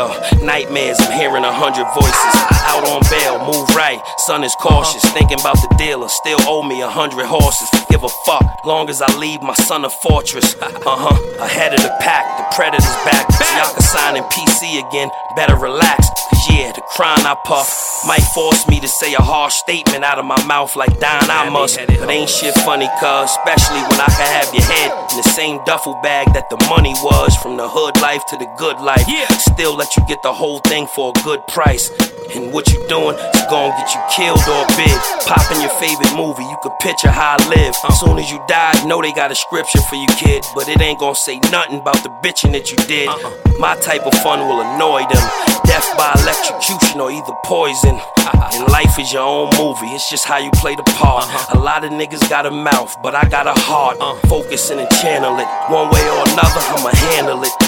Nightmares, I'm hearing 100 voices. Out on bail, move right, son is cautious. Thinking about the dealer, still owe me 100 horses. Give a fuck, long as I leave my son a fortress. Ahead of the pack, the predator's back. So y'all can sign in PC again, better relax. Cause yeah, the crown I puff might force me to say a harsh statement out of my mouth like Don I must. But ain't shit funny, cuz, especially when I can have your head in the same duffel bag that the money was. From the hood life to the good life, still let you get the whole thing for a good price. And what you doing is gonna get you killed or big. Popping your favorite movie, you could picture how I live. Soon as you die, know they got a scripture for you, kid, but it ain't gonna say nothing about the bitching that you did. My type of fun will annoy them. Death by electrocution or either poison. And life is your own movie, it's just how you play the part. A lot of niggas got a mouth, but I got a heart. Focusing and channel it. One way or another, I'ma handle it.